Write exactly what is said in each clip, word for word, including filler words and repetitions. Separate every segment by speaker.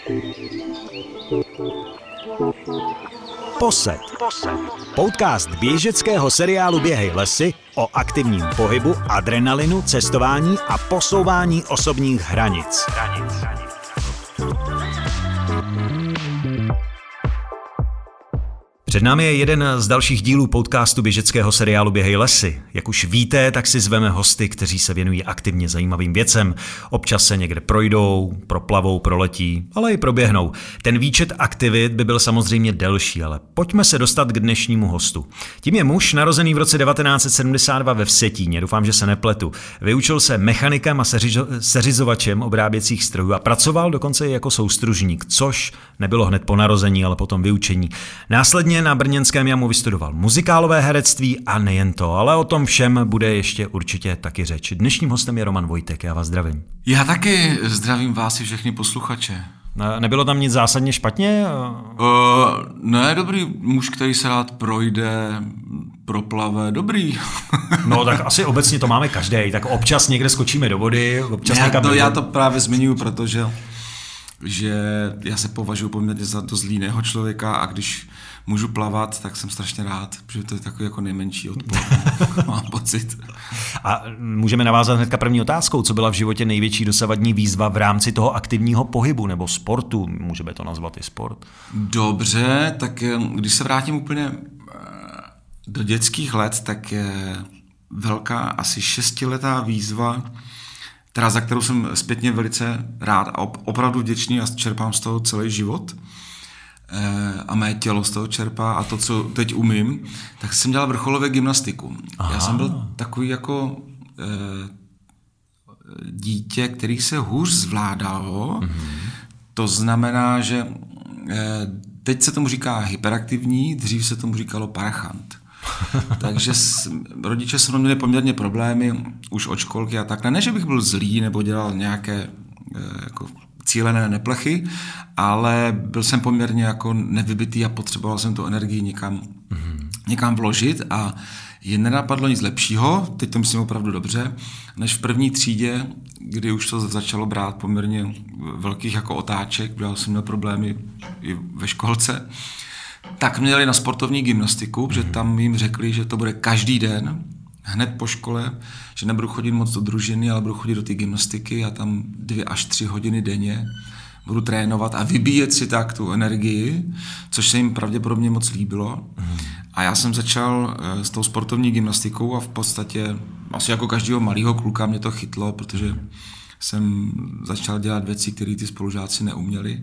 Speaker 1: Posed. Podcast běžeckého seriálu Běhej lesy o aktivním pohybu, adrenalinu, cestování a posouvání osobních hranic. Před námi je jeden z dalších dílů podcastu běžeckého seriálu Běhej lesy. Jak už víte, tak si zveme hosty, kteří se věnují aktivně zajímavým věcem. Občas se někde projdou, proplavou, proletí, ale i proběhnou. Ten výčet aktivit by byl samozřejmě delší, ale pojďme se dostat k dnešnímu hostu. Tím je muž narozený v roce devatenáct set sedmdesát dva ve Vsetíně, doufám, že se nepletu. Vyučil se mechanikem a seřizo- seřizovačem obráběcích strojů a pracoval dokonce i jako soustružník, což nebylo hned po narození, ale potom vyučení. Následně na brněnském jamu vystudoval muzikálové herectví a nejen to, ale o tom všem bude ještě určitě taky řeč. Dnešním hostem je Roman Vojtek, já vás zdravím.
Speaker 2: Já taky zdravím vás i všechny posluchače.
Speaker 1: Ne, nebylo tam nic zásadně špatně?
Speaker 2: Uh, ne, dobrý muž, který se rád projde, proplave, dobrý.
Speaker 1: No tak asi obecně to máme každý, tak občas někde skočíme do vody, občas
Speaker 2: já,
Speaker 1: někam...
Speaker 2: to, já to právě zmiňuji, protože že já se považuji poměrně za dost líného člověka a když můžu plavat, tak jsem strašně rád, protože to je takový jako nejmenší odpor, mám pocit.
Speaker 1: A můžeme navázat hnedka první otázkou, co byla v životě největší dosavadní výzva v rámci toho aktivního pohybu nebo sportu, můžeme to nazvat i sport?
Speaker 2: Dobře, tak když se vrátím úplně do dětských let, tak je velká asi šestiletá výzva, teda za kterou jsem zpětně velice rád a opravdu vděčný a čerpám z toho celý život a mé tělo z toho čerpá a to, co teď umím, tak jsem dělal vrcholově gymnastiku. Aha. Já jsem byl takový jako e, dítě, který se hůř zvládalo, mm-hmm. To znamená, že e, teď se tomu říká hyperaktivní, dřív se tomu říkalo parchant. Takže s, rodiče se mnou měli poměrně problémy už od školky a tak. Ne, že bych byl zlý nebo dělal nějaké e, jako cílené neplechy, ale byl jsem poměrně jako nevybitý a potřeboval jsem tu energii někam, mm-hmm. někam vložit a jen nenapadlo nic lepšího, teď to myslím opravdu dobře, než v první třídě, kdy už to začalo brát poměrně velkých jako otáček, protože jsem měl problémy i ve školce, tak měli na sportovní gymnastiku, protože tam jim řekli, že to bude každý den, hned po škole, že nebudu chodit moc do družiny, ale budu chodit do té gymnastiky a tam dvě až tři hodiny denně budu trénovat a vybíjet si tak tu energii, což se jim pravděpodobně moc líbilo. Mm. A já jsem začal s tou sportovní gymnastikou a v podstatě asi jako každého malého kluka mě to chytlo, protože jsem začal dělat věci, které ty spolužáci neuměli.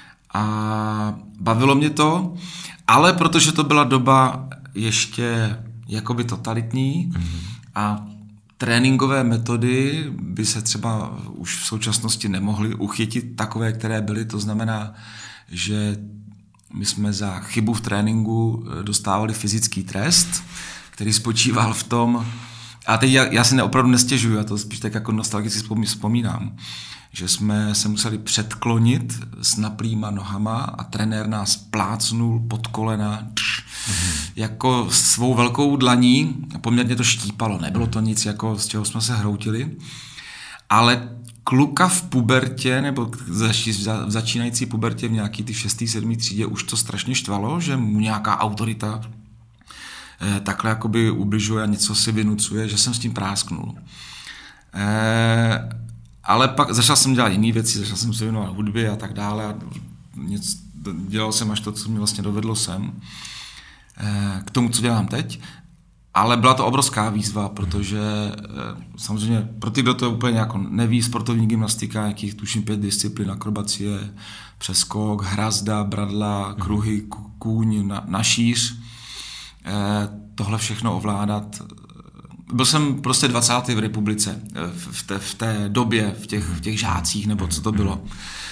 Speaker 2: A bavilo mě to, ale protože to byla doba ještě jakoby totalitní mm-hmm. a tréninkové metody by se třeba už v současnosti nemohly uchytit takové, které byly. To znamená, že my jsme za chybu v tréninku dostávali fyzický trest, který spočíval v tom, a teď já, já si ne, opravdu nestěžuji, já to spíš tak jako nostalgicky vzpomínám, že jsme se museli předklonit s naplýma nohama a trenér nás plácnul pod kolena mm-hmm. jako svou velkou dlaní, poměrně to štípalo, nebylo to nic, jako z čeho jsme se hroutili, ale kluka v pubertě, nebo v začínající pubertě v nějaký ty šestý, sedmý třídě už to strašně štvalo, že mu nějaká autorita eh, takhle jakoby ubližuje a něco si vynucuje, že jsem s tím prásknul. Eh, Ale pak začal jsem dělat jiné věci, začal jsem se věnovat hudbě a tak dále a něco, dělal jsem až to, co mě vlastně dovedlo sem k tomu, co dělám teď. Ale byla to obrovská výzva, protože samozřejmě pro ty, kdo to úplně jako neví, sportovní gymnastika, nějakých tuším pět disciplín, akrobacie, přeskok, hrazda, bradla, kruhy, kůň, na, na šíř. Tohle všechno ovládat. Byl jsem prostě dvacátý v republice v té, v té době, v těch, v těch žácích, nebo co to bylo.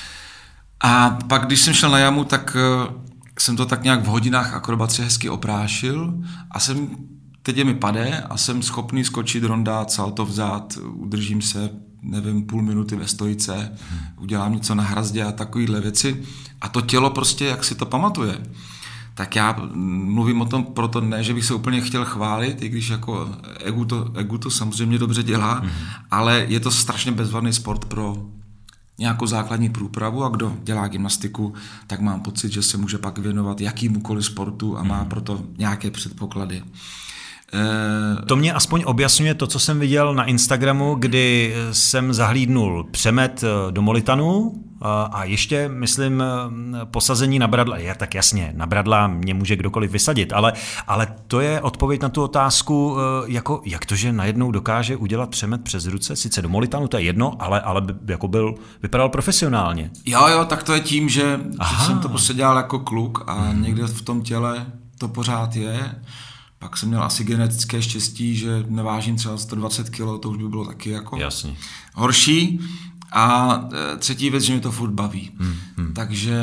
Speaker 2: A pak, když jsem šel na jamu, tak jsem to tak nějak v hodinách akrobacie hezky oprášil a jsem, teď je mi pade a jsem schopný skočit, rondát, salto vzad, udržím se, nevím, půl minuty ve stojice, udělám něco na hrazdě a takovýhle věci. A to tělo prostě, jak si to pamatuje. Tak já mluvím o tom proto ne, že bych se úplně chtěl chválit, i když jako egu to, egu to samozřejmě dobře dělá, mm-hmm. ale je to strašně bezvadný sport pro nějakou základní průpravu a kdo dělá gymnastiku, tak mám pocit, že se může pak věnovat jakýmukoliv sportu a má proto nějaké předpoklady.
Speaker 1: To mě aspoň objasňuje to, co jsem viděl na Instagramu, kdy jsem zahlídnul přemet do Molitanu a ještě, myslím, posazení na bradla. Je tak jasně, na bradla mě může kdokoliv vysadit, ale, ale to je odpověď na tu otázku, jako, jak to, že najednou dokáže udělat přemet přes ruce, sice do Molitanu, to je jedno, ale, ale jako byl, vypadal profesionálně.
Speaker 2: Jo, jo, tak to je tím, že, že jsem to prostě dělal jako kluk a hmm. někde v tom těle to pořád je. Pak jsem měl asi genetické štěstí, že nevážím třeba sto dvacet kilo, to už by bylo taky jako
Speaker 1: Jasně.
Speaker 2: horší. A třetí věc, že mě to furt baví. Hmm, hmm. Takže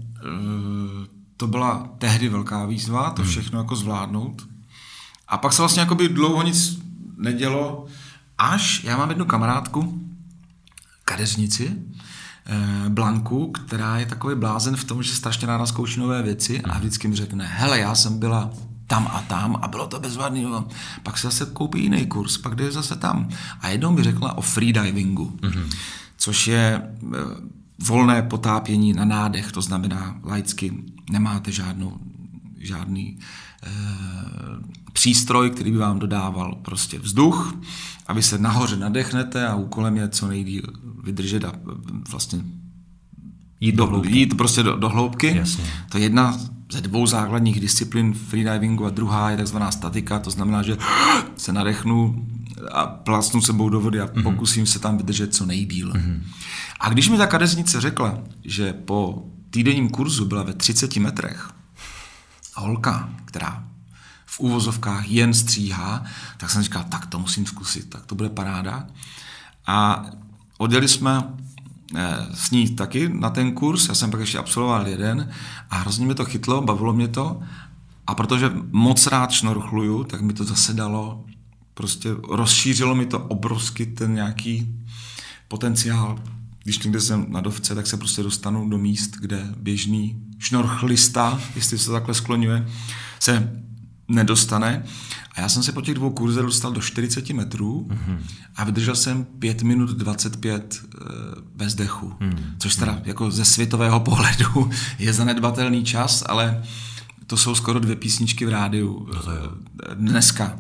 Speaker 2: to byla tehdy velká výzva, to všechno jako zvládnout. A pak se vlastně jakoby dlouho nic nedělo, až já mám jednu kamarádku, kadeřnici, Blanku, která je takový blázen v tom, že strašně ráda zkouší nové věci a vždycky mi řekne, hele, já jsem byla tam a tam a bylo to bezvadný. Pak se zase koupí jiný kurz, pak jde zase tam. A jednou mi řekla o freedivingu, mm-hmm. což je volné potápění na nádech, to znamená laicky nemáte žádnou, žádný eh, přístroj, který by vám dodával prostě vzduch a vy se nahoře nadechnete a úkolem je co nejdýl vydržet a vlastně
Speaker 1: jít do hloubky.
Speaker 2: Jít prostě do, do hloubky.
Speaker 1: Jasně.
Speaker 2: To je jedna ze dvou základních disciplín freedivingu a druhá je takzvaná statika, to znamená, že se nadechnu a plácnu sebou do vody a mm-hmm. pokusím se tam vydržet co nejdýl. Mm-hmm. A když mi ta kadeřnice řekla, že po týdenním kurzu byla ve třiceti metrech holka, která v úvozovkách jen stříhá, tak jsem říkal, tak to musím zkusit, tak to bude paráda. A odjeli jsme s ní taky na ten kurz, já jsem pak ještě absolvoval jeden a hrozně mě to chytlo, bavilo mě to a protože moc rád šnorchluju, tak mi to zase dalo, prostě rozšířilo mi to obrovsky ten nějaký potenciál. Když někde jsem na dovce, tak se prostě dostanu do míst, kde běžný šnorchlista, jestli se to takhle skloňuje, se nedostane. A já jsem se po těch dvou kurzech dostal do čtyřicet metrů mm-hmm. a vydržel jsem pět minut dvacet pět bez dechu. Mm-hmm. Což teda jako ze světového pohledu je zanedbatelný čas, ale to jsou skoro dvě písničky v rádiu dneska.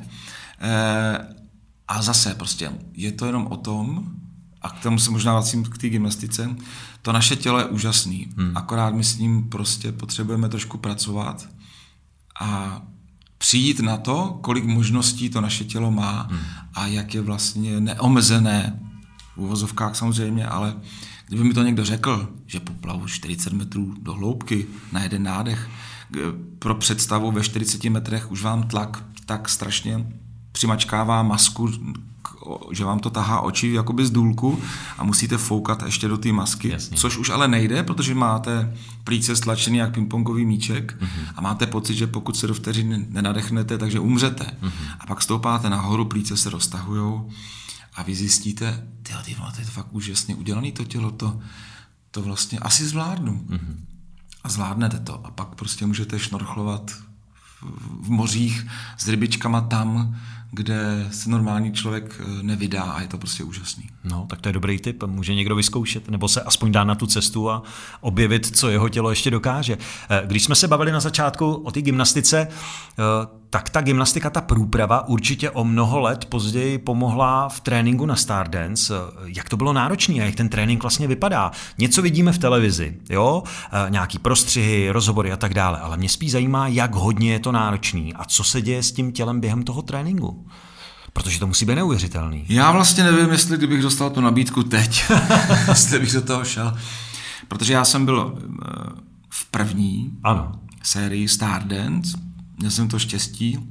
Speaker 2: A zase prostě je to jenom o tom, a k tomu se možná vracím k té gymnastice, to naše tělo je úžasný. Mm. Akorát my s ním prostě potřebujeme trošku pracovat a přijít na to, kolik možností to naše tělo má hmm. a jak je vlastně neomezené, v uvozovkách samozřejmě, ale kdyby mi to někdo řekl, že poplavu čtyřicet metrů do hloubky na jeden nádech, pro představu ve čtyřiceti metrech už vám tlak tak strašně přimačkává masku, že vám to tahá oči jakoby z důlku a musíte foukat ještě do té masky, Jasně. což už ale nejde, protože máte plíce stlačený jak pingpongový míček mm-hmm. a máte pocit, že pokud se do vteřiny nenadechnete, takže umřete. Mm-hmm. A pak stoupáte nahoru, plíce se roztahujou a vy zjistíte, tyjo, ty, to je to fakt úžasně udělané to tělo, to, to vlastně asi zvládnu. Mm-hmm. A zvládnete to a pak prostě můžete šnorchlovat v mořích s rybičkama tam, kde se normální člověk nevydá a je to prostě úžasný.
Speaker 1: No, tak to je dobrý tip. Může někdo vyzkoušet, nebo se aspoň dá na tu cestu a objevit, co jeho tělo ještě dokáže. Když jsme se bavili na začátku o té gymnastice, tak ta gymnastika, ta průprava určitě o mnoho let později pomohla v tréninku na Stardance. Jak to bylo náročné a jak ten trénink vlastně vypadá? Něco vidíme v televizi, jo? Nějaký prostřihy, rozhovory a tak dále, ale mě spíš zajímá, jak hodně je to náročný a co se děje s tím tělem během toho tréninku. Protože to musí být neuvěřitelný.
Speaker 2: Já vlastně nevím, jestli kdybych dostal tu nabídku teď, jestli bych do toho šel. Protože já jsem byl v první
Speaker 1: ano.
Speaker 2: sérii Stardance, měl jsem to štěstí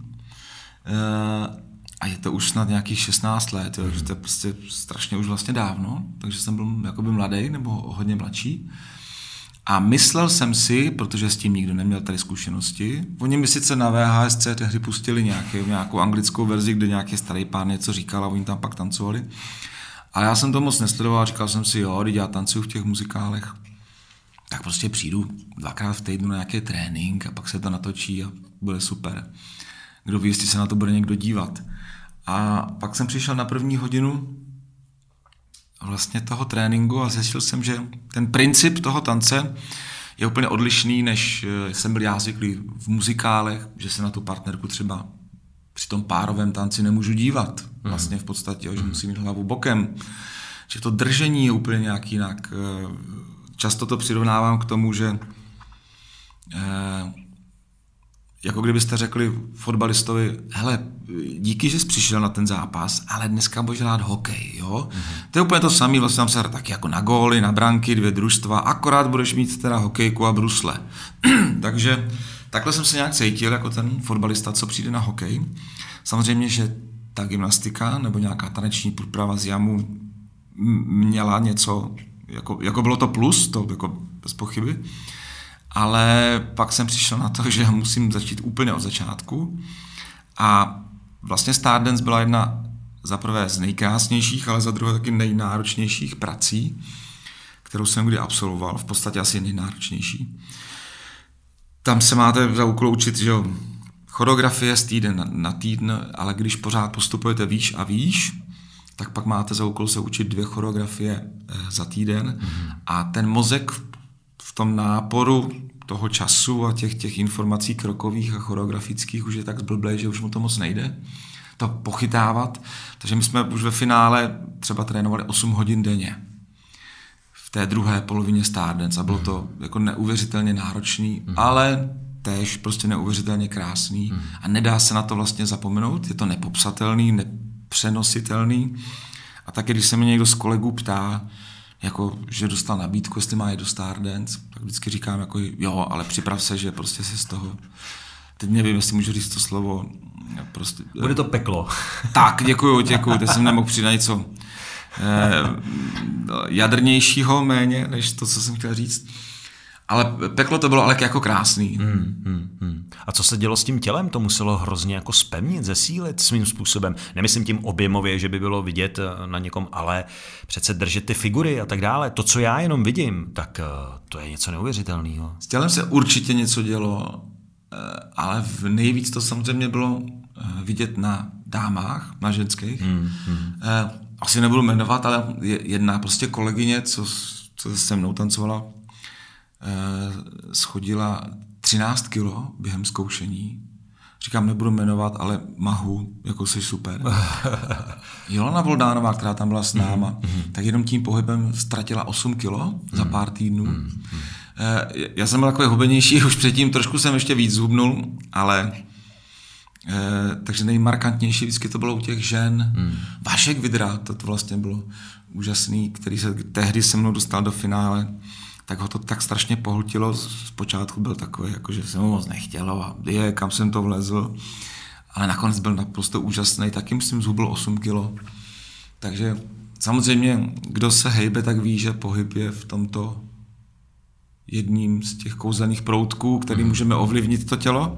Speaker 2: a je to už snad nějakých šestnáct let, jo, mm. že to je prostě strašně už vlastně dávno, takže jsem byl jakoby mladý nebo hodně mladší. A myslel jsem si, protože s tím nikdo neměl tady zkušenosti, oni mi sice na V H S C tehdy pustili nějaký, nějakou anglickou verzi, kde nějaký starý pán něco říkal a oni tam pak tancovali. Ale já jsem to moc nesledoval, říkal jsem si, jo, když já tancuju v těch muzikálech, tak prostě přijdu dvakrát v týdnu na nějaký trénink a pak se to natočí a bude super. Kdo ví, jestli se na to bude někdo dívat. A pak jsem přišel na první hodinu vlastně toho tréninku a zjistil jsem, že ten princip toho tance je úplně odlišný, než jsem byl já zvyklý v muzikálech, že se na tu partnerku třeba při tom párovém tanci nemůžu dívat. Vlastně v podstatě, že musím mít hlavu bokem. Že to držení je úplně nějak jinak. Často to přirovnávám k tomu, že jako kdybyste řekli fotbalistovi, hele, díky, že jsi přišel na ten zápas, ale dneska budeš hrát hokej, jo? Mm-hmm. To je úplně to samé, vlastně tam se hraje taky jako na góly, na branky, dvě družstva, akorát budeš mít teda hokejku a brusle. Takže takhle jsem se nějak cítil jako ten fotbalista, co přijde na hokej. Samozřejmě, že ta gymnastika nebo nějaká taneční průprava z jamu měla něco, jako, jako bylo to plus, to jako bez pochyby, ale pak jsem přišel na to, že musím začít úplně od začátku a vlastně Stardance byla jedna za prvé z nejkrásnějších, ale za druhé taky nejnáročnějších prací, kterou jsem kdy absolvoval, v podstatě asi nejnáročnější. Tam se máte za úkol učit, že jo, choreografie z týden na, na týden, ale když pořád postupujete výš a výš, tak pak máte za úkol se učit dvě choreografie e, za týden mm-hmm. a ten mozek v tom náporu toho času a těch, těch informací krokových a choreografických už je tak zblblej, že už mu to moc nejde to pochytávat. Takže my jsme už ve finále třeba trénovali osm hodin denně v té druhé polovině Stardance a bylo to jako neuvěřitelně náročný, mm. ale též prostě neuvěřitelně krásný mm. a nedá se na to vlastně zapomenout, je to nepopsatelný, nepřenositelný a taky když se mě někdo z kolegů ptá, jako, že dostal nabídku, jestli má jít do Stardance, tak vždycky říkám, jako, jo, ale připrav se, že prostě se z toho, teď nevím, jestli můžu říct to slovo, prostě,
Speaker 1: bude to peklo.
Speaker 2: Tak, děkuju, děkuju, teď jsem nemohl přidat něco eh, jadrnějšího méně, než to, co jsem chtěl říct. Ale peklo to bylo ale jako krásný.
Speaker 1: Hmm, hmm, hmm. A co se dělo s tím tělem? To muselo hrozně jako zpevnit, zesílit svým způsobem. Nemyslím tím objemově, že by bylo vidět na někom, ale přece držet ty figury a tak dále. To, co já jenom vidím, tak to je něco neuvěřitelného.
Speaker 2: S tělem se určitě něco dělo, ale v nejvíc to samozřejmě bylo vidět na dámách, na ženských. Hmm, hmm. Asi nebudu jmenovat, ale jedna prostě kolegyně, co, co se mnou tancovala, schodila třináct kilo během zkoušení. Říkám, nebudu jmenovat, ale mahu, jako jsi super. Jolana Voldánová, která tam byla s náma, mm-hmm. tak jenom tím pohybem ztratila osm kilo mm-hmm. za pár týdnů. Mm-hmm. Já jsem byl takový hubenější, už předtím trošku jsem ještě víc zhubnul, ale takže nejmarkantnější vždycky to bylo u těch žen. Mm. Vašek Vidra, to, to vlastně bylo úžasný, který se tehdy se mnou dostal do finále. Tak ho to tak strašně pohltilo, zpočátku byl takový, jako, že se mu moc nechtělo a je, kam jsem to vlezl, ale nakonec byl naprosto úžasný, taky myslím zhubl osm kilo. Takže samozřejmě, kdo se hejbe, tak ví, že pohyb je v tomto jedním z těch kouzelných proutků, který mm. můžeme ovlivnit to tělo.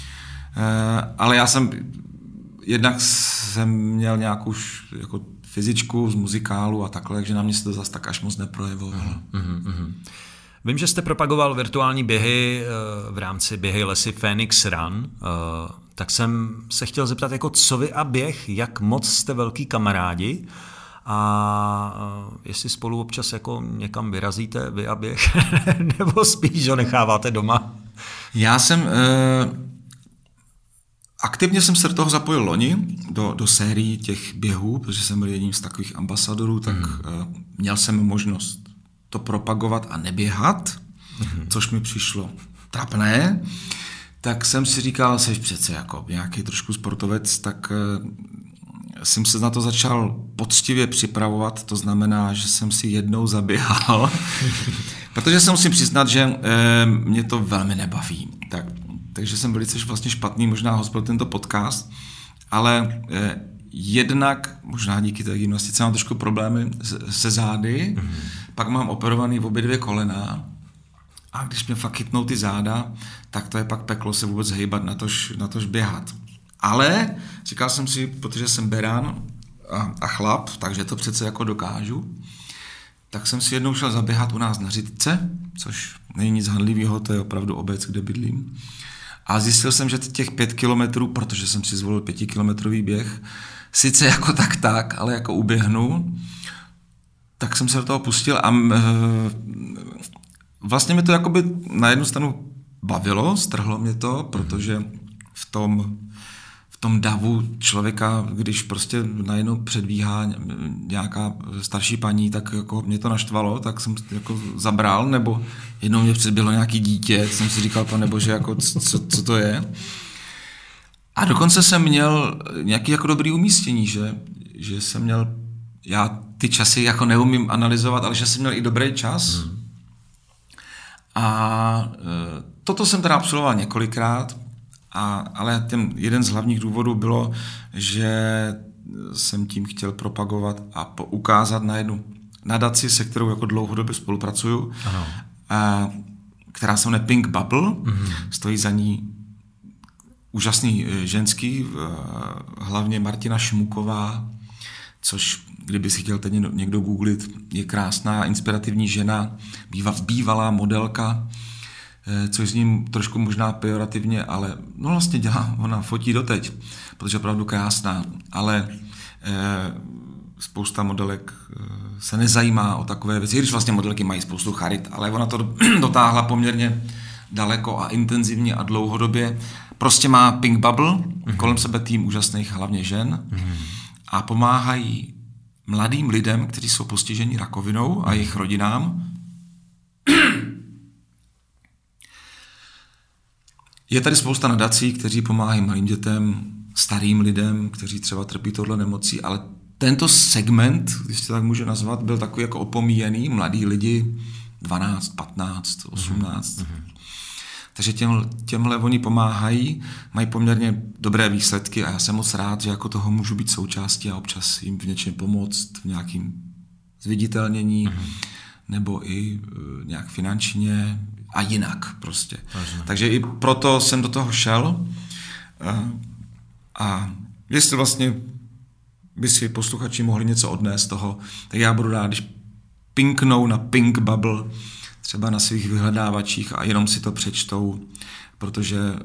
Speaker 2: E, ale já jsem, jednak jsem měl nějakou jako fyzičku z muzikálu a takhle, takže na mě se to zase tak až moc neprojevovalo. Mm, mm, mm.
Speaker 1: Vím, že jste propagoval virtuální běhy v rámci Běhej lesy Phoenix Run, tak jsem se chtěl zeptat, jako co vy a běh, jak moc jste velký kamarádi a jestli spolu občas jako někam vyrazíte vy a běh, nebo spíš ho necháváte doma?
Speaker 2: Já jsem... Uh... Aktivně jsem se do toho zapojil loni, do, do sérii těch běhů, protože jsem byl jedním z takových ambasadorů, tak mm. uh, měl jsem možnost to propagovat a neběhat, mm. což mi přišlo trapné. Tak jsem si říkal, jsi přece jako nějaký trošku sportovec, tak uh, jsem se na to začal poctivě připravovat, to znamená, že jsem si jednou zaběhal, protože se musím přiznat, že uh, mě to velmi nebaví. Tak Takže jsem velice vlastně špatný možná host pro tento podcast, ale eh, jednak, možná díky té gymnastice, mám trošku problémy se zády, mm-hmm. pak mám operovaný v obě dvě kolena a když mě fakt chytnou ty záda, tak to je pak peklo se vůbec hejbat, natož, natož běhat. Ale říkal jsem si, protože jsem beran a, a chlap, takže to přece jako dokážu, tak jsem si jednou šel zaběhat u nás na Řitce, což není nic handlivého, to je opravdu obec, kde bydlím. A zjistil jsem, že těch pět kilometrů, protože jsem si zvolil pětikilometrový běh, sice jako tak tak, ale jako uběhnu, tak jsem se do toho pustil a uh, vlastně mi to jakoby na jednu stranu bavilo, strhlo mě to, protože v tom, v tom davu člověka, když prostě najednou předbíhá nějaká starší paní, tak jako mě to naštvalo, tak jsem jako zabral, nebo jednou mě předběhlo nějaký dítě, jsem si říkal, pane bože, jako co, co to je. A dokonce jsem měl nějaký jako dobrý umístění, že, že jsem měl, já ty časy jako neumím analyzovat, ale že jsem měl i dobrý čas. Hmm. A e, toto jsem teda absolvoval několikrát, a, ale ten jeden z hlavních důvodů bylo, že jsem tím chtěl propagovat a ukázat na jednu nadaci, se kterou jako dlouhodobě spolupracuju, ano. A, která se jmenuje Pink Bubble, mm-hmm. stojí za ní úžasný ženský, hlavně Martina Šmuková, což, kdyby si chtěl teď někdo googlit, je krásná, inspirativní žena, bývalá modelka, což s ním trošku možná pejorativně, ale no vlastně dělá, ona fotí doteď, protože je opravdu krásná, ale eh, spousta modelek eh, se nezajímá o takové věci, když vlastně modelky mají spoustu charit, ale ona to dotáhla poměrně daleko a intenzivně a dlouhodobě. Prostě má Pink Bubble, mm-hmm. kolem sebe tým úžasných hlavně žen mm-hmm. a pomáhají mladým lidem, kteří jsou postiženi rakovinou mm-hmm. a jejich rodinám. Je tady spousta nadací, kteří pomáhají malým dětem, starým lidem, kteří třeba trpí touhle nemocí, ale tento segment, když se tak může nazvat, byl takový jako opomíjený, mladí lidi, dvanáct, patnáct, osmnáct. Mm-hmm. Takže těm, těmhle oni pomáhají, mají poměrně dobré výsledky a já jsem moc rád, že jako toho můžu být součástí a občas jim v něčem pomoct, v nějakým zviditelnění, mm-hmm. nebo i uh, nějak finančně a jinak prostě. Vážně. Takže i proto jsem do toho šel uh, a jestli vlastně by si posluchači mohli něco odnést z toho, tak já budu rád, když pinknou na Pink Bubble třeba na svých vyhledávačích a jenom si to přečtou, protože e,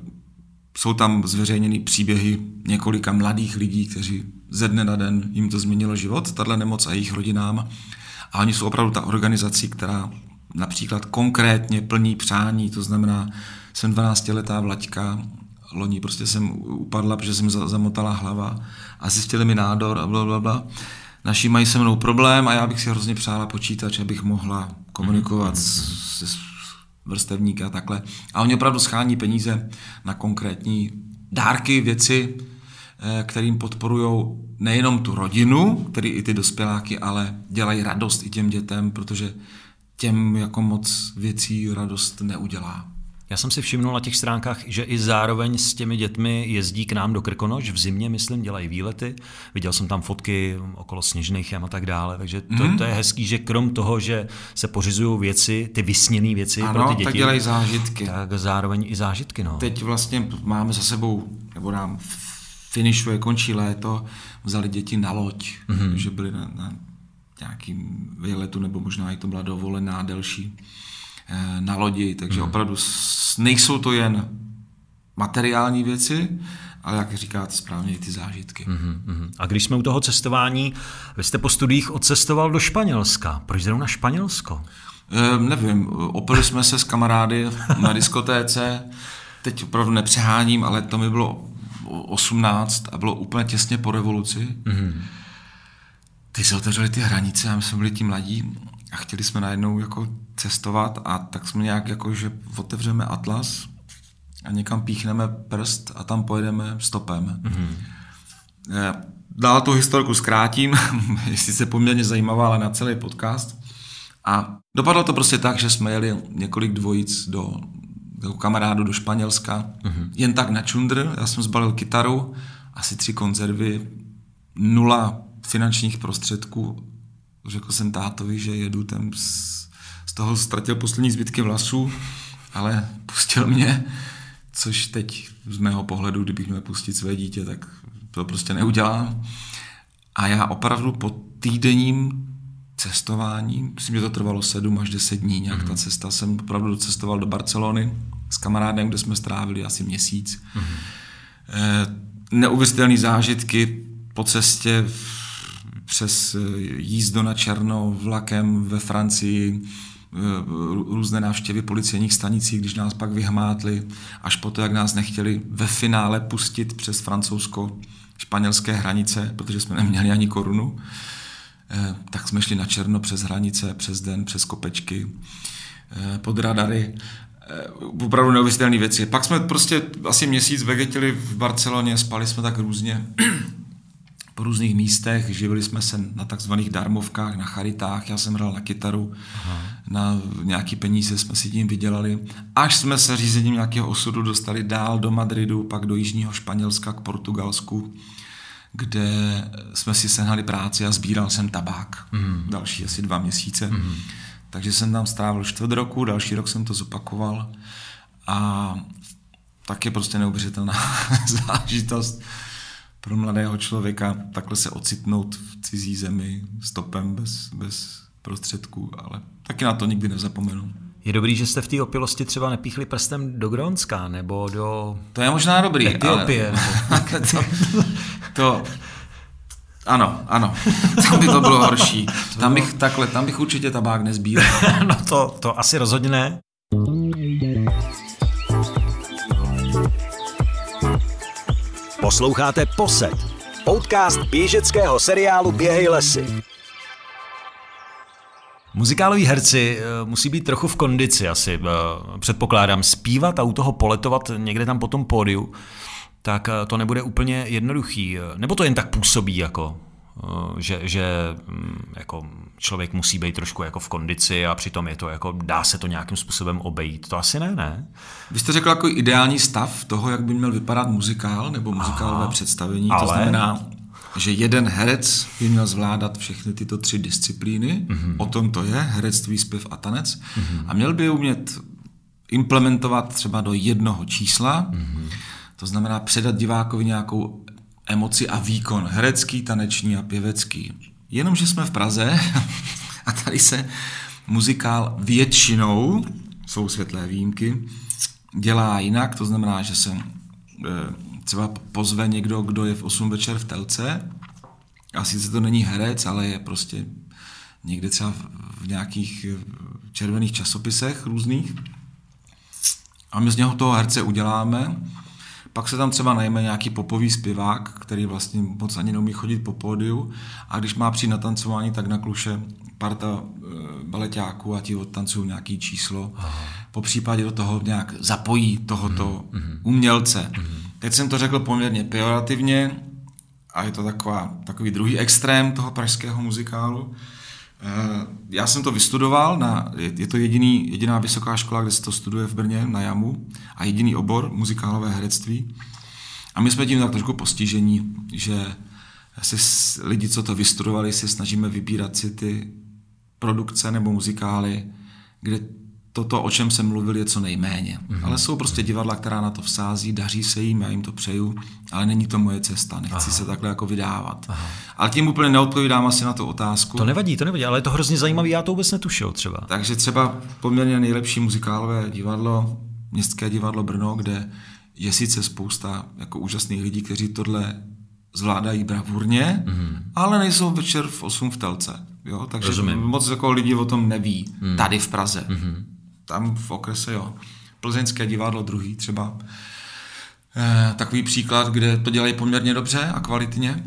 Speaker 2: jsou tam zveřejněny příběhy několika mladých lidí, kteří ze dne na den jim to změnilo život, tato nemoc a jejich rodinám. A oni jsou opravdu ta organizací, která například konkrétně plní přání, to znamená, jsem dvanáctiletá Vlaďka, loni prostě jsem upadla, protože jsem zamotala hlava a zjistili mi nádor a blablabla. Naši mají se mnou problém a já bych si hrozně přála počítač, abych mohla komunikovat mm-hmm. s, s vrstevníky a takhle. A oni opravdu schání peníze na konkrétní dárky, věci, kterým podporujou nejenom tu rodinu, který i ty dospěláky, ale dělají radost i těm dětem, protože těm jako moc věcí radost neudělá.
Speaker 1: Já jsem si všimnul na těch stránkách, že i zároveň s těmi dětmi jezdí k nám do Krkonoš v zimě, myslím, dělají výlety. Viděl jsem tam fotky okolo Sněžných jam a tak dále, takže to, mm. to je hezký, že krom toho, že se pořizují věci, ty vysněné věci ano, pro ty děti,
Speaker 2: tak dělají zážitky.
Speaker 1: Tak zároveň i zážitky. No.
Speaker 2: Teď vlastně máme za sebou, nebo nám finišuje, končí léto, vzali děti na loď, mm. že byli na, na nějakým výletu, nebo možná i to byla dovolená delší na lodi, takže hmm. opravdu nejsou to jen materiální věci, ale jak říkáte správně, i ty zážitky.
Speaker 1: Hmm, hmm. A když jsme u toho cestování, vy jste po studiích odcestoval do Španělska. Proč zrovna Španělsko?
Speaker 2: E, nevím, opili jsme se s kamarády na diskotéce, teď opravdu nepřeháním, ale to mi bylo osmnáct a bylo úplně těsně po revoluci. Hmm. Ty se otevřely ty hranice a my jsme byli ti mladí a chtěli jsme najednou jako cestovat a tak jsme nějak jako, že otevřeme atlas a někam píchneme prst a tam pojedeme stopem. Mm-hmm. Dál tu historku zkrátím, je sice poměrně zajímavá, ale na celý podcast. A dopadlo to prostě tak, že jsme jeli několik dvojic do, do kamarádu do Španělska, mm-hmm. jen tak na čundr, já jsem zbalil kytaru, asi tři konzervy, nula finančních prostředků. Řekl jsem tátovi, že jedu tam, z, z toho ztratil poslední zbytky vlasů, ale pustil mě, což teď z mého pohledu, kdybych měl pustit své dítě, tak to prostě neudělám. A já opravdu po týdenním cestování, myslím, že to trvalo sedm až deset dní, nějak mm-hmm. ta cesta, jsem opravdu cestoval do Barcelony s kamarádem, kde jsme strávili asi měsíc. Mm-hmm. E, neuvěřitelné zážitky po cestě, přes jízdo na černo vlakem ve Francii, různé návštěvy policejních stanicí, když nás pak vyhmátli, až po to, jak nás nechtěli ve finále pustit přes francouzsko-španělské hranice, protože jsme neměli ani korunu, tak jsme šli na černo přes hranice, přes den, přes kopečky, pod radary. Opravdu neuvěřitelné věci. Pak jsme prostě asi měsíc vegetili v Barceloně, spali jsme tak různě po různých místech, živili jsme se na takzvaných darmovkách, na charitách, já jsem hrál na kytaru, aha, na nějaký peníze jsme si tím vydělali, až jsme se řízením nějakého osudu dostali dál do Madridu, pak do jižního Španělska k Portugalsku, kde jsme si sehnali práci a sbíral jsem tabák. Mm. Další asi dva měsíce. Mm. Takže jsem tam strávil čtvrt roku, další rok jsem to zopakoval a tak je prostě neuvěřitelná zážitost pro mladého člověka takhle se ocitnout v cizí zemi stopem bez, bez prostředků, ale taky na to nikdy nezapomenu.
Speaker 1: Je dobrý, že jste v té opilosti třeba nepíchli prstem do Grónska nebo do...
Speaker 2: To je možná dobrý.
Speaker 1: Etiopie.
Speaker 2: Ale... to, to... Ano, ano. Tam by to bylo horší. Tam bych takhle, tam bych určitě tabák nezbíral.
Speaker 1: No to, to asi rozhodně ne.
Speaker 3: Posloucháte Posed, podcast běžeckého seriálu Běhej lesy.
Speaker 1: Muzikáloví herci musí být trochu v kondici asi, předpokládám. Zpívat a u toho poletovat někde tam po tom pódiu, tak to nebude úplně jednoduchý. Nebo to jen tak působí, jako, že, že jako člověk musí být trošku jako v kondici a přitom je to jako, dá se to nějakým způsobem obejít. To asi ne, ne?
Speaker 2: Vy jste řekl jako ideální stav toho, jak by měl vypadat muzikál nebo muzikálové Aha, představení. Ale... To znamená, že jeden herec by měl zvládat všechny tyto tři disciplíny. Mm-hmm. O tom to je, herectví, zpěv a tanec. Mm-hmm. A měl by umět implementovat třeba do jednoho čísla. Mm-hmm. To znamená předat divákovi nějakou emoci a výkon. Herecký, taneční a pěvecký. Jenomže jsme v Praze a tady se muzikál většinou, jsou světlé výjimky, dělá jinak. To znamená, že se třeba pozve někdo, kdo je v osm večer v telce a sice to není herec, ale je prostě někde třeba v nějakých červených časopisech různých a my z něho toho herce uděláme. Pak se tam třeba najme nějaký popový zpěvák, který vlastně moc ani neumí chodit po pódiu a když má přijít na tancování, tak nakluše parta baleťáků a ti odtancují nějaký číslo. Aha. Po případě do toho nějak zapojí tohoto mm-hmm. umělce. Mm-hmm. Teď jsem to řekl poměrně pejorativně a je to taková, takový druhý extrém toho pražského muzikálu. Já jsem to vystudoval, na, je to jediný, jediná vysoká škola, kde se to studuje v Brně, na JAMu, a jediný obor, muzikálové herectví. A my jsme tím tak trošku postižení, že se lidi, co to vystudovali, se snažíme vybírat si ty produkce nebo muzikály, kde toto, o čem jsem mluvil, je co nejméně. Mm-hmm. Ale jsou prostě divadla, která na to vsází, daří se jim, já jim to přeju, ale není to moje cesta, nechci Aha. se takhle jako vydávat. Aha. Ale tím úplně neodpovídám asi na tu otázku.
Speaker 1: To nevadí, to nevadí, ale je to hrozně zajímavý, já to vůbec netušil třeba.
Speaker 2: Takže třeba poměrně nejlepší muzikálové divadlo, Městské divadlo Brno, kde je sice spousta jako úžasných lidí, kteří tohle zvládají bravurně, mm-hmm. ale nejsou večer v osm v telce. Jo? Takže Rozumím. Moc jako lidí o tom neví. Mm. Tady v Praze. Mm-hmm. Tam v okrese, jo. Plzeňské divadlo druhý třeba. E, takový příklad, kde to dělají poměrně dobře a kvalitně.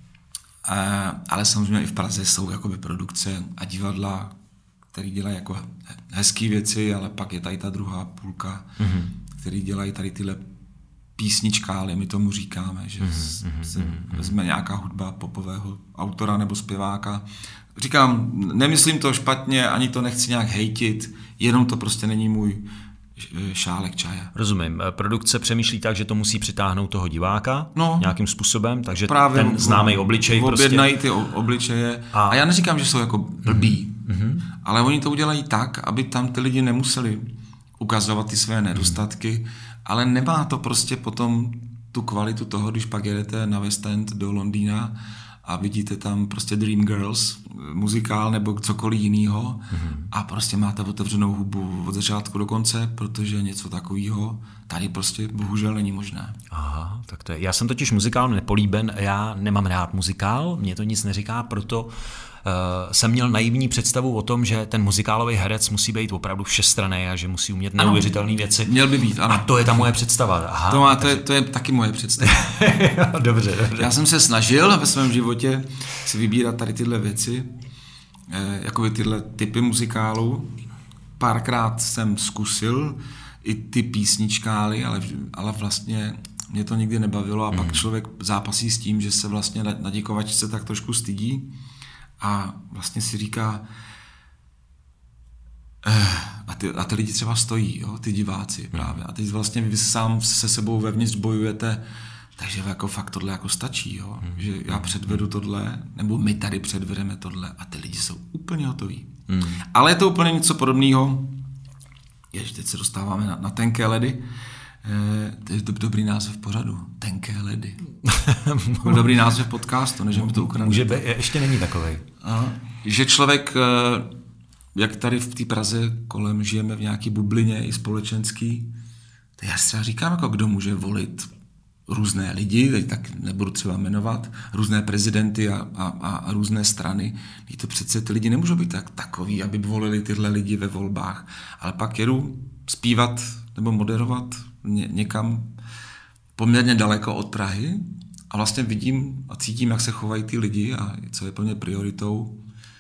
Speaker 2: E, ale samozřejmě i v Praze jsou jakoby produkce a divadla, které dělají jako hezké věci, ale pak je tady ta druhá půlka, mm-hmm. který dělají tady tyhle písničkály, my tomu říkáme, že mm-hmm, se mm-hmm. vezme nějaká hudba popového autora nebo zpěváka. Říkám, nemyslím to špatně, ani to nechci nějak hejtit, jenom to prostě není můj šálek čaje.
Speaker 1: Rozumím. Produkce přemýšlí tak, že to musí přitáhnout toho diváka no, nějakým způsobem, takže
Speaker 2: právě
Speaker 1: ten známý obličej prostě...
Speaker 2: Objednají ty obličeje a... a já neříkám, že jsou jako blbí, mm-hmm. ale oni to udělají tak, aby tam ty lidi nemuseli ukazovat ty své nedostatky, mm-hmm. ale nemá to prostě potom tu kvalitu toho, když pak jedete na West End do Londýna a vidíte tam prostě Dreamgirls, muzikál nebo cokoliv jinýho mm-hmm. a prostě máte otevřenou hubu od začátku do konce, protože něco takového tady prostě bohužel není možné.
Speaker 1: Aha, tak to je. Já jsem totiž muzikál nepolíben, já nemám rád muzikál, mě to nic neříká, proto uh, jsem měl naivní představu o tom, že ten muzikálový herec musí být opravdu všestranný a že musí umět neuvěřitelné věci.
Speaker 2: Měl by být, ano.
Speaker 1: A to je ta moje představa. Aha,
Speaker 2: to, má, to, je, to je taky moje představa.
Speaker 1: dobře, dobře.
Speaker 2: Já jsem se snažil ve svém životě si vybírat tady tyhle věci, eh, jakoby tyhle typy muzikálů. Párkrát jsem zkusil i ty písničkály, ale, ale vlastně mě to nikdy nebavilo a mm. pak člověk zápasí s tím, že se vlastně na, na děkovačce tak trošku stydí a vlastně si říká eh, a, ty, a ty lidi třeba stojí, jo, ty diváci právě a teď vlastně vy sám se sebou vevnitř bojujete, takže jako fakt tohle jako stačí, jo, mm. že já předvedu tohle, nebo my tady předvedeme tohle a ty lidi jsou úplně hotoví. Mm. Ale je to úplně něco podobného. Jež, teď se dostáváme na, na tenké ledy. E, to je do, dobrý název pořadu. Tenké ledy. Dobrý název podcastu, než mi to ukradne.
Speaker 1: Může být, ještě není takovej.
Speaker 2: Aha. Že člověk, jak tady v té Praze kolem žijeme v nějaký bublině i společenský, to já si třeba říkám, jako kdo může volit různé lidi, teď tak nebudu třeba jmenovat, různé prezidenty a, a, a různé strany. Teď to přece ty lidi nemůžou být tak takový, aby volili tyhle lidi ve volbách. Ale pak jedu zpívat nebo moderovat ně, někam poměrně daleko od Prahy a vlastně vidím a cítím, jak se chovají ty lidi a co je pro mě prioritou.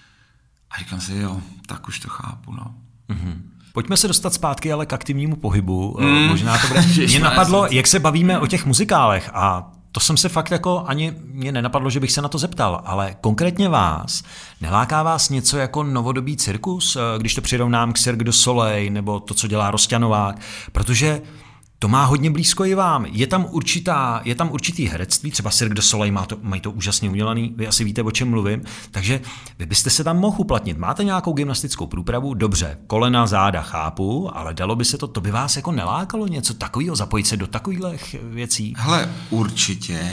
Speaker 2: A říkám si, jo, tak už to chápu, no.
Speaker 1: Mm-hmm. Pojďme se dostat zpátky ale k aktivnímu pohybu. Mm. Možná to bude. Mě napadlo, jak se bavíme o těch muzikálech a to jsem se fakt jako ani mě nenapadlo, že bych se na to zeptal, ale konkrétně vás, neláká vás něco jako novodobý cirkus, když to přirovnám k Cirque du Soleil nebo to, co dělá Rosťanovák, protože to má hodně blízko i vám. Je tam určitá, je tam určitý herectví, třeba Cirque du Soleil má to, mají to úžasně udělaný, vy asi víte, o čem mluvím, takže vy byste se tam mohl uplatnit. Máte nějakou gymnastickou průpravu? Dobře, kolena, záda chápu, ale dalo by se to, to by vás jako nelákalo něco takového, zapojit se do takových věcí?
Speaker 2: Hele, určitě,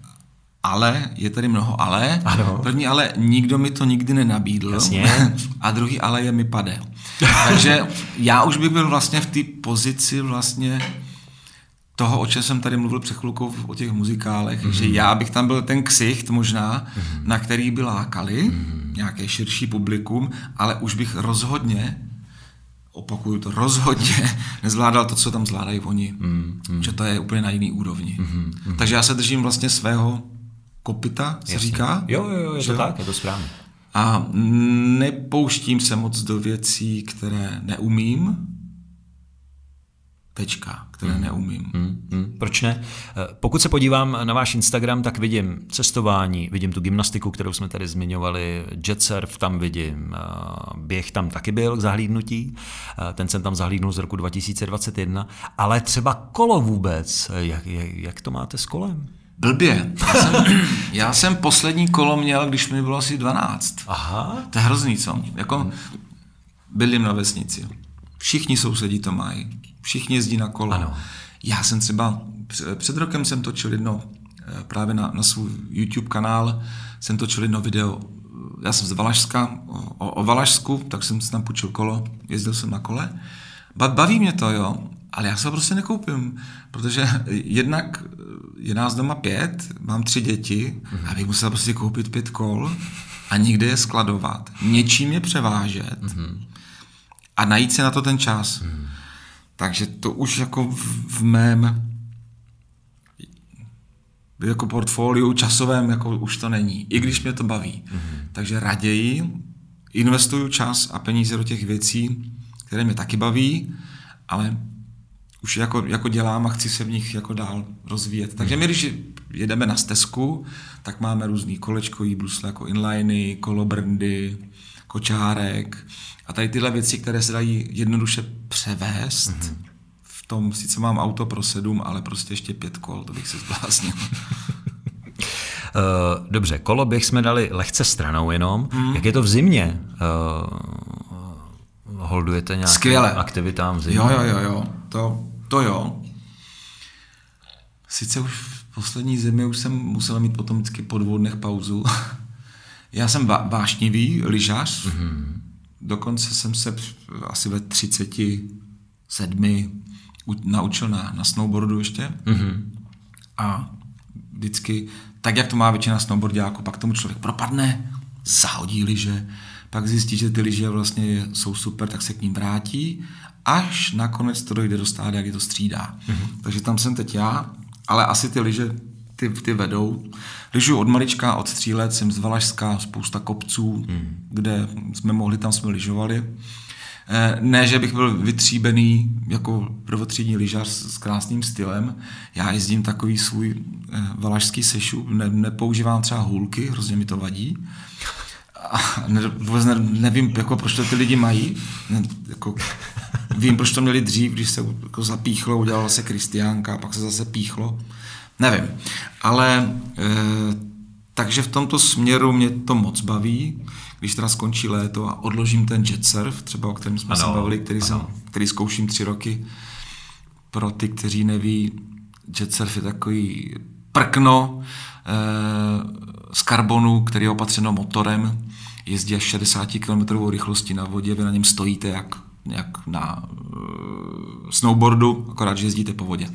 Speaker 2: ale, je tady mnoho ale.
Speaker 1: Ano.
Speaker 2: První ale, nikdo mi to nikdy nenabídl.
Speaker 1: Jasně.
Speaker 2: A druhý ale je mi pade. Takže já už bych byl vlastně v té pozici vlastně toho, o čem jsem tady mluvil před chvilkou o těch muzikálech, mm-hmm. že já bych tam byl ten ksicht možná, mm-hmm. na který by lákali mm-hmm. nějaké širší publikum, ale už bych rozhodně, opakuju to, rozhodně nezvládal to, co tam zvládají oni. Mm-hmm. Že to je úplně na jiný úrovni. Mm-hmm. Takže já se držím vlastně svého kopyta, se
Speaker 1: Jasně.
Speaker 2: říká.
Speaker 1: Jo, jo, jo, je to tak, je to správně.
Speaker 2: A nepouštím se moc do věcí, které neumím, tečka, které hmm. neumím.
Speaker 1: Hmm, hmm. Proč ne? Pokud se podívám na váš Instagram, tak vidím cestování, vidím tu gymnastiku, kterou jsme tady zmiňovali, jet surf tam vidím, běh tam taky byl k zahlídnutí, ten jsem tam zahlídnul z roku dva tisíce dvacet jedna, ale třeba kolo vůbec, jak, jak, jak to máte s kolem?
Speaker 2: Blbě. Já jsem, já jsem poslední kolo měl, když mi bylo asi dvanáct.
Speaker 1: Aha.
Speaker 2: To je hrozný, co? Jako bydlím na vesnici. Všichni sousedí to mají. Všichni jezdí na kolo.
Speaker 1: Ano.
Speaker 2: Já jsem třeba, před rokem jsem točil jedno, právě na, na svůj YouTube kanál, jsem točil jedno video, já jsem z Valašska, o, o Valašsku, tak jsem si tam půjčil kolo, jezdil jsem na kole. Baví mě to, jo, ale já se ho prostě nekoupím, protože jednak je nás doma pět, mám tři děti, mm-hmm. abych musel prostě koupit pět kol a někde je skladovat, něčím je převážet mm-hmm. a najít se na to ten čas. Mm-hmm. Takže to už jako v, v mém jako portfoliu časovém jako už to není, i když mě to baví. Mm-hmm. Takže raději investuju čas a peníze do těch věcí, které mě taky baví, ale už jako, jako dělám a chci se v nich jako dál rozvíjet. Takže my, když jedeme na stezku, tak máme různý kolečkový brusle, jako inliny, kolobrndy, kočárek a tady tyhle věci, které se dají jednoduše převést. Mm-hmm. V tom sice mám auto pro sedm, ale prostě ještě pět kol, to bych se zbláznil.
Speaker 1: Uh, dobře, koloběh jsme dali lehce stranou jenom. Mm. Jak je to v zimě? Uh, holdujete nějakým
Speaker 2: Skvěle.
Speaker 1: aktivitám v zimě?
Speaker 2: Jo, jo, jo, jo. To, to jo. Sice už v poslední zimy už jsem musel mít potom vždycky po dvou dnech pauzu. Já jsem vá, vášnivý lyžař, mm-hmm. dokonce jsem se asi ve třiceti sedmi naučil na, na snowboardu ještě. Mm-hmm. A vždycky, tak jak to má většina snowboardiáků, pak tomu člověk propadne, zahodí lyže, pak zjistí, že ty lyže vlastně jsou super, tak se k ním vrátí, až nakonec to dojde do stádia, kdy to střídá. Mm-hmm. Takže tam jsem teď já, ale asi ty lyže ty, ty vedou. Lyžuju od malička, od tří let, jsem z Valašska, spousta kopců, mm. kde jsme mohli, tam jsme lyžovali. Ne, že bych byl vytříbený jako prvotřídní lyžař s krásným stylem. Já jezdím takový svůj valašský sešup, ne, nepoužívám třeba hůlky, hrozně mi to vadí. A ne, vůbec ne, nevím, jako, proč to ty lidi mají. Ne, jako, vím, proč to měli dřív, když se jako zapíchlo, udělala se Kristiánka, pak se zase píchlo. Nevím. Ale e, takže v tomto směru mě to moc baví. Když teda skončí léto a odložím ten jet surf, třeba o kterém jsme ano, se bavili, který, jsem, který zkouším tři roky. Pro ty, kteří neví, jet surf je takový prkno e, z karbonu, který je opatřeno motorem, jezdí až šedesát kilometrů rychlostí na vodě, vy na něm stojíte jak, jak na e, snowboardu, akorát, že jezdíte po vodě.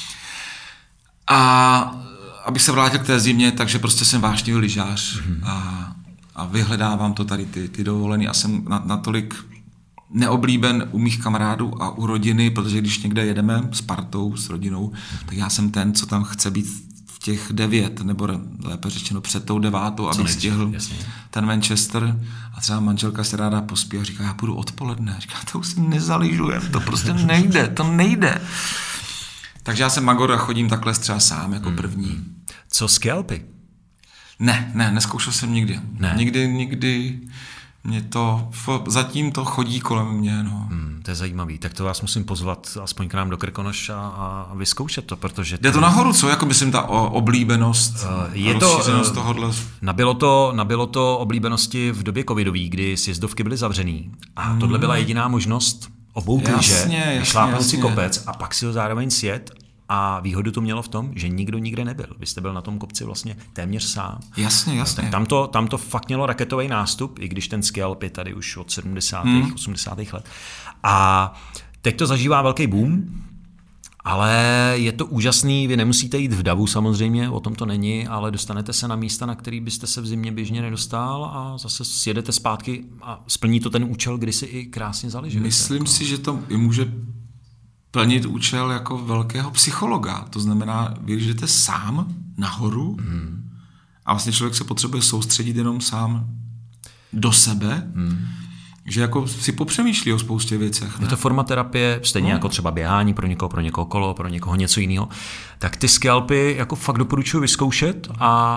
Speaker 2: A abych se vrátil k té zimě, takže prostě jsem vášnivý lyžář mm-hmm. a, a vyhledávám to tady ty, ty dovolený a jsem na, natolik neoblíben u mých kamarádů a u rodiny, protože když někde jedeme s partou, s rodinou, tak já jsem ten, co tam chce být v těch devět, nebo lépe řečeno před tou devátou, abych stihl jasně. ten Manchester a třeba manželka se ráda pospí a říká, já půjdu odpoledne. A říká, to už si nezaližujem, to prostě nejde, to nejde. Takže já jsem magor a chodím takhle třeba sám jako první.
Speaker 1: Co scalpy?
Speaker 2: Ne, ne, neskoušel jsem nikdy.
Speaker 1: Ne.
Speaker 2: Nikdy, nikdy mě to, zatím to chodí kolem mě. No.
Speaker 1: Hmm, to je zajímavý. Tak to vás musím pozvat aspoň k nám do Krkonoš a, a vyzkoušet to, protože...
Speaker 2: Jde to nahoru, co? Jako myslím ta oblíbenost, uh, je rozšířenost to, tohohle...
Speaker 1: Nabilo to, nabilo to oblíbenosti v době covidový, kdy sjezdovky byly zavřený. A hmm. tohle byla jediná možnost obout lyže, vyšlápnout si kopec a pak si ho zároveň sjet. A výhodu to mělo v tom, že nikdo nikde nebyl. Vy jste byl na tom kopci vlastně téměř sám.
Speaker 2: Jasně, jasně.
Speaker 1: Tak tam to, tam to fakt mělo raketový nástup, i když ten scalp je tady už od sedmdesátých Hmm. osmdesátých let. A teď to zažívá velký boom, ale je to úžasný, vy nemusíte jít v davu samozřejmě, o tom to není, ale dostanete se na místa, na který byste se v zimě běžně nedostal a zase sjedete zpátky a splní to ten účel, kdy si i krásně zaližujete.
Speaker 2: Myslím
Speaker 1: jako.
Speaker 2: si, že to i může plnit účel jako velkého psychologa. To znamená, vy když jdete sám nahoru hmm. a vlastně člověk se potřebuje soustředit jenom sám do sebe, hmm. že jako si popřemýšlí o spoustě věcech. Ne?
Speaker 1: Je to forma terapie, stejně no. jako třeba běhání pro někoho, pro někoho kolo, pro někoho něco jiného. Tak ty scalpy jako fakt doporučuji vyzkoušet a,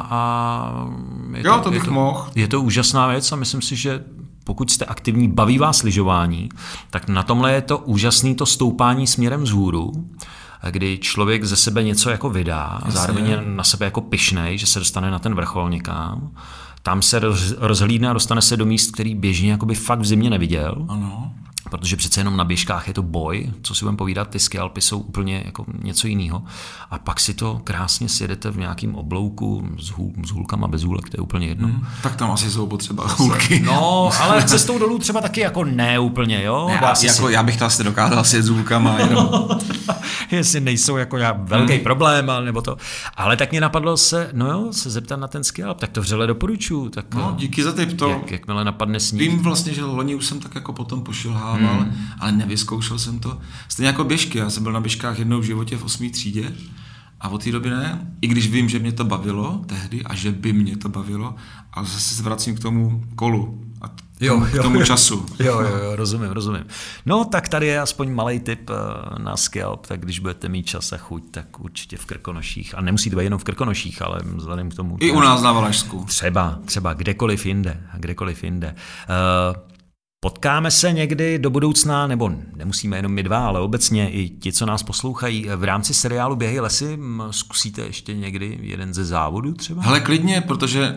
Speaker 1: a je,
Speaker 2: jo,
Speaker 1: to,
Speaker 2: to bych
Speaker 1: je, to,
Speaker 2: mohl.
Speaker 1: je to úžasná věc a myslím si, že pokud jste aktivní, baví vás lyžování, tak na tomhle je to úžasný to stoupání směrem vzhůru, kdy člověk ze sebe něco jako vydá a zároveň je na sebe jako pyšnej, že se dostane na ten vrchol někam. Tam se rozhlídne a dostane se do míst, který běžně jakoby fakt v zimě neviděl. Ano. Protože přece jenom na běžkách je to boj, co si budeme povídat, ty scalpy jsou úplně jako něco jiného. A pak si to krásně sjedete v nějakým oblouku s, hůl, s hůlkama, bez hůlek, to je úplně jedno. Hmm,
Speaker 2: tak tam asi jsou potřeba hůlky.
Speaker 1: No, ale cestou dolů třeba taky jako ne úplně, jo?
Speaker 2: Ne, asi jako, si... Já bych to asi dokázal sjet s hůlkama. Jenom...
Speaker 1: Jestli nejsou jako velký hmm. problém, nebo to. Ale tak mě napadlo se, no jo, se zeptat na ten scalp, tak to vřele doporučuju. Tak,
Speaker 2: no, díky za tip to.
Speaker 1: Jak, jakmile napadne sníh.
Speaker 2: Vím vlastně, že loni už jsem tak jako potom pošilhával, hmm. ale nevyzkoušel jsem to. Stejně jako běžky, já jsem byl na běžkách jednou v životě v osmé třídě a od té doby ne, i když vím, že mě to bavilo tehdy a že by mě to bavilo, ale zase se vracím k tomu kolu a k tomu, jo, jo, k tomu času.
Speaker 1: Jo, jo, jo, rozumím, rozumím. No tak tady je aspoň malej tip na scalp, tak když budete mít čas a chuť, tak určitě v Krkonoších. A nemusí být jenom v Krkonoších, ale vzhledem k tomu...
Speaker 2: I u nás na Valašsku.
Speaker 1: Třeba, třeba kdekoliv jinde, kdekoliv jinde. Uh, Potkáme se někdy do budoucna, nebo nemusíme jenom my dva, ale obecně i ti, co nás poslouchají, v rámci seriálu Běhej lesy, zkusíte ještě někdy jeden ze závodů třeba?
Speaker 2: Hele, klidně, protože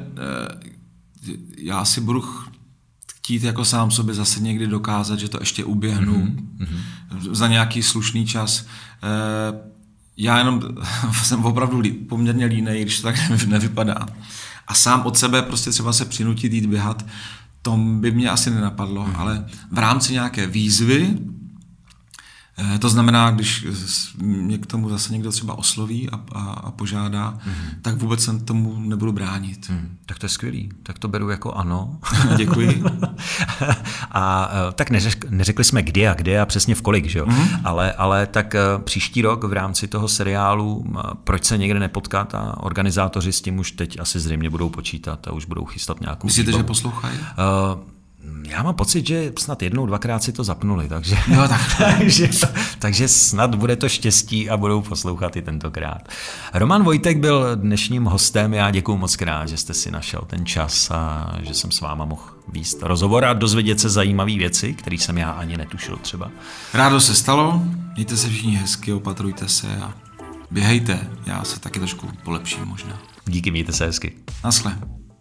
Speaker 2: eh, já si budu chtít jako sám sobě zase někdy dokázat, že to ještě uběhnu mm-hmm. za nějaký slušný čas. Eh, Já jenom jsem opravdu lí, poměrně línej, když to tak nevypadá. A sám od sebe prostě třeba se přinutit jít běhat, to by mě asi nenapadlo, mm. ale v rámci nějaké výzvy, to znamená, když mě k tomu zase někdo třeba osloví a, a, a požádá, mm. tak vůbec se tomu nebudu bránit. Mm.
Speaker 1: Tak to je skvělý, tak to beru jako ano.
Speaker 2: Děkuji.
Speaker 1: A tak neřek, neřekli jsme kdy a kde a přesně v kolik, že jo? Mm. Ale, ale tak příští rok v rámci toho seriálu, proč se někde nepotkat, a organizátoři s tím už teď asi zřejmě budou počítat a už budou chystat nějakou...
Speaker 2: Myslíte, že poslouchají?
Speaker 1: Uh, Já mám pocit, že snad jednou, dvakrát si to zapnuli, takže,
Speaker 2: no, tak.
Speaker 1: takže, takže snad bude to štěstí a budou poslouchat i tentokrát. Roman Vojtek byl dnešním hostem, já děkuju moc krát, že jste si našel ten čas a že jsem s váma mohl vést rozhovor a dozvědět se zajímavé věci, které jsem já ani netušil třeba.
Speaker 2: Rádo se stalo, mějte se všichni hezky, opatrujte se a běhejte, já se taky trošku polepším možná.
Speaker 1: Díky, mějte se hezky.
Speaker 2: Naschle.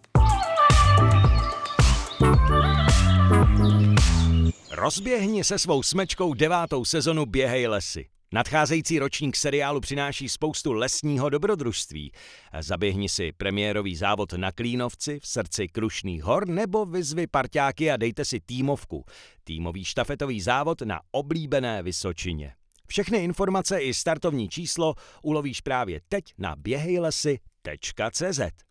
Speaker 3: Rozběhni se svou smečkou devátou sezonu Běhej lesy. Nadcházející ročník seriálu přináší spoustu lesního dobrodružství. Zaběhni si premiérový závod na Klínovci v srdci Krušných hor nebo vyzvi parťáky a dejte si týmovku. Týmový štafetový závod na oblíbené Vysočině. Všechny informace i startovní číslo ulovíš právě teď na běhejlesy tečka cé zet.